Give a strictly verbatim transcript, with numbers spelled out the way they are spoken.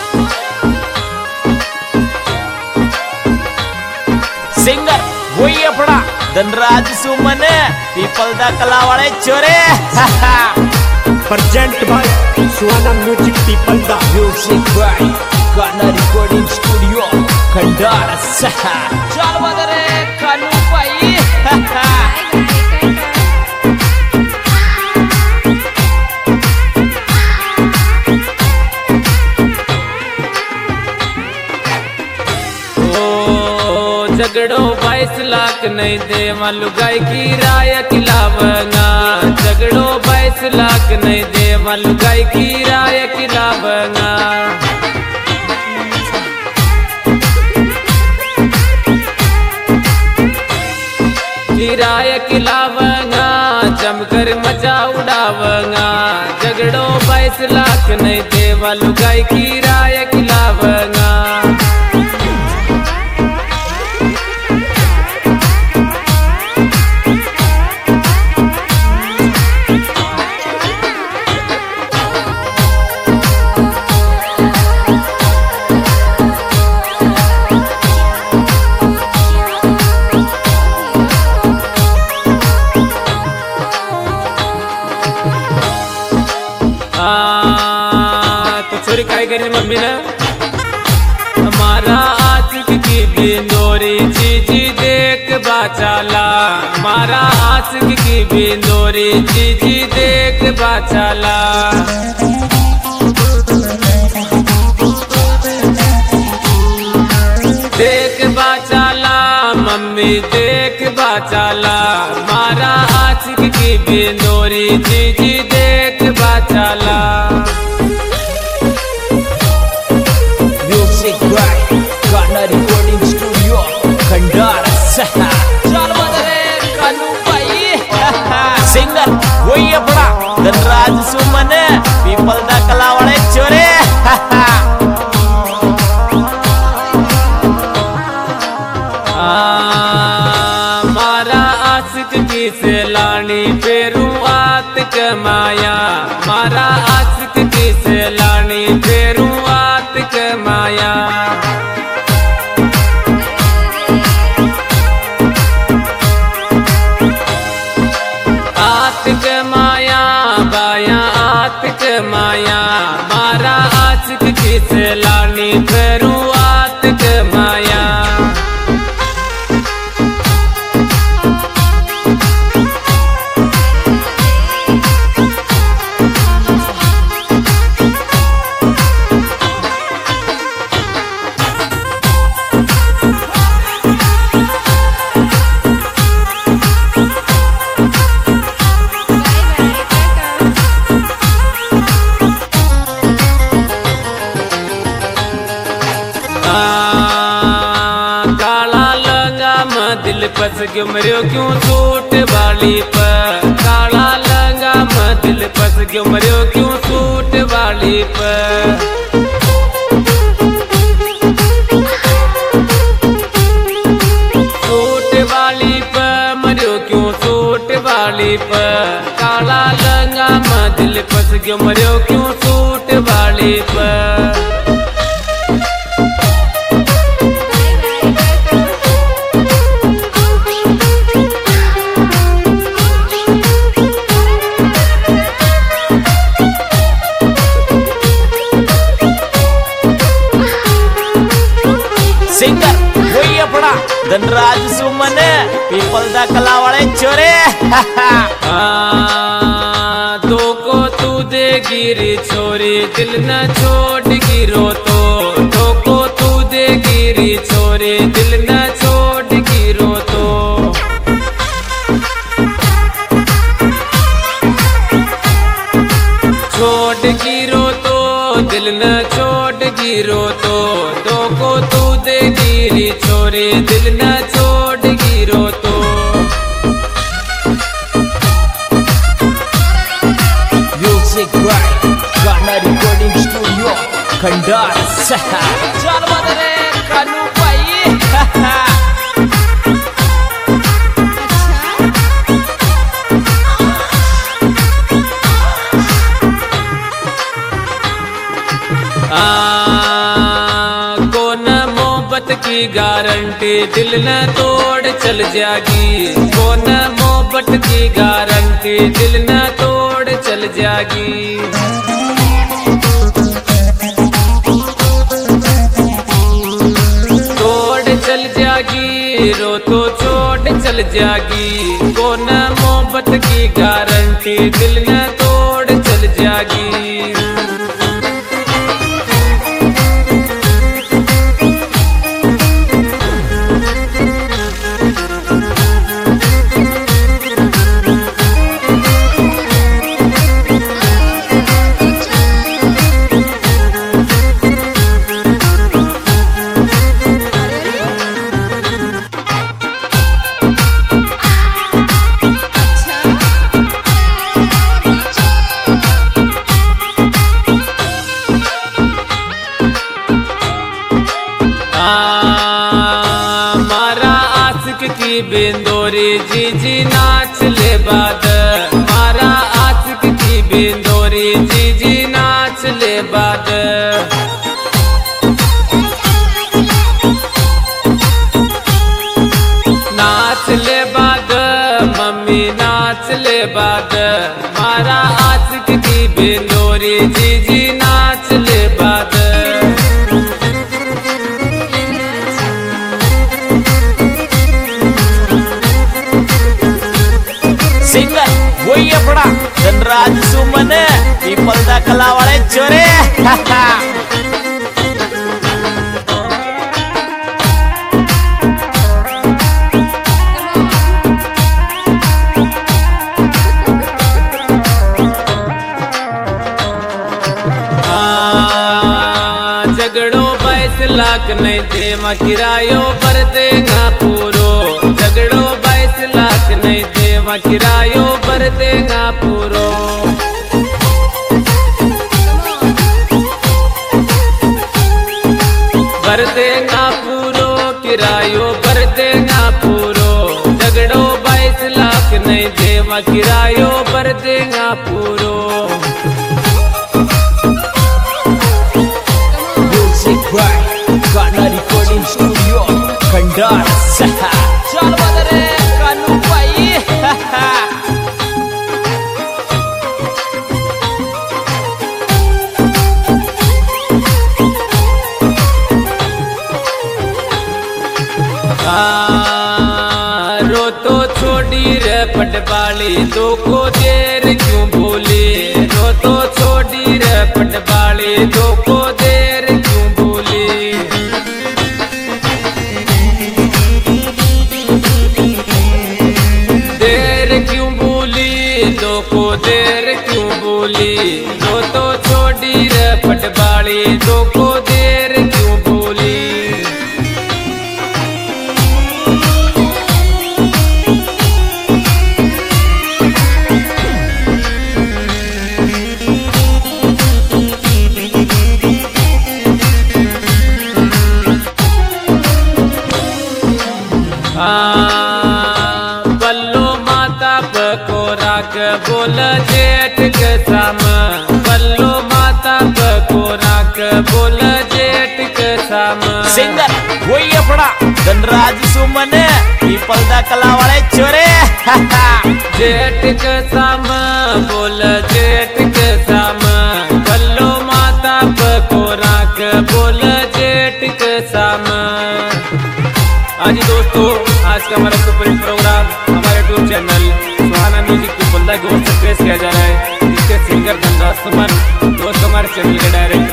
Singer वही अपना धनराज सुमन people दा कला वाले चोरे present by Suhana music Peepalda music by Gaana recording studio Khandar चल बदरे कानू भाई झगड़ो बाईस लाख नहीं दे मलुगाई की राय खिलावना। झगड़ो बाईस लाख नहीं दे मलुगाई की राय खिलावना। किराया खिलावना जमकर मजा उड़ावना। झगड़ो बाईस लाख नहीं दे मलुगाई की राय खिलावना। काय करें मम्मी ने हमारा आशिक की बिंदोरी जीजी देख बाचाला। हमारा आशिक की बिंदोरी जीजी देख बाचाला। देख बाचाला मम्मी देख बाचाला। हमारा आशिक की बिंदोरी जीजी देख बाचाला। गाना रिकॉर्डिंग स्टूडियो खंडार चल बदरे कानू भाई सिंगर वही अपना धनराज सुमन पीपल दा कला वाले चोरे मारा आशिक की सैलानी फेरू आत कमाया। मारा आशिक की सैलानी फेरू आत कमाया। आत कमाया बाया आत कमाया। मारा आशिक की सैलानी फेरू आत कमाया। दिल फस क्यों मरियो क्यों सूट वाली पर। काला लंगा में दिल फस क्यों मरियो क्यों सूट वाली पर। सूट वाली पर मरियो क्यों सूट वाली पर। काला लंगा में दिल फस क्यों मरियो क्यों सूट वाली पर। सिंगर वही अपना धनराज सुमन पीपल दा कला वाले चोरे दो को तू दे गिरी छोरी दिल न छोड़ गिरो तो। दो को तू दे गिरी छोरी दिल न छोड़ गिरो तो। छोड़ गिरो तो दिल न छोड़ गिरो तो। दो को तू दे गिरी छोरी दिल न छोड़ गिरो तो। Music by Gaana recording studio Khandar चल बदरे कानू भाई कौन मोहब्बत की गारंटी दिल न तोड़ चल जाएगी, कौन मोहब्बत की गारंटी दिल न तोड़ चल जाएगी। तोड़ चल जाएगी रो तो छोड़ चल जाएगी, कौन मोहब्बत की गारंटी दिल न तोड़ चल जाएगी। की बिंदोरी जी जी नाच ले बाद, मारा आशिक की बिंदोरी जी जी नाच ले बाद। नाच ले बाद मम्मी नाच ले बाद, मारा आशिक की बिंदोरी जी जी नाच ले बाद। सिंगर वही अपना धनराज सुमन पीपल दा कला वाले चोरे। झगड़ो बाईस लाख नहीं देवा किरायो पर देगा पूरो, झगड़ो बाईस लाख नहीं देवा किरायो पर देगा पूरो। पर देगा पूरो किरायो पर देगा पूरो, झगड़ो बाईस लाख नहीं देवा किरायो पर देगा पूरो। गाना रिकॉर्डिंग स्टूडियो खंडार चल बदरे कानू भाई। रो तो छोड़ी रे पटवाली दो को देर क्यों भूली, रो तो छोड़ी रे पटवाली दो को देर क्यों भूली। देर क्यों भूली दो को देर क्यों भूली, रो तो छोड़ी रे पटवाली दो को देर क्यों भूली। बल्लो माता को राख बोल जेठ के साम, बल्लो माता को राख बोल जेठ के साम। सिंगर वही अपना धनराज सुमन पीपल दा कला वाले चोरे। जेठ के साम बोल जेठ के साम, बल्लो माता को राख बोल जेठ के साम। हाँ जी दोस्तों, आज का हमारा सुपर हिट प्रोग्राम हमारे YouTube channel Suhana music Peepalda की ओर से पेश किया जा रहा है, जिसके सिंगर धनराज सुमन दोस्त हमारे चैनल के डायरेक्टर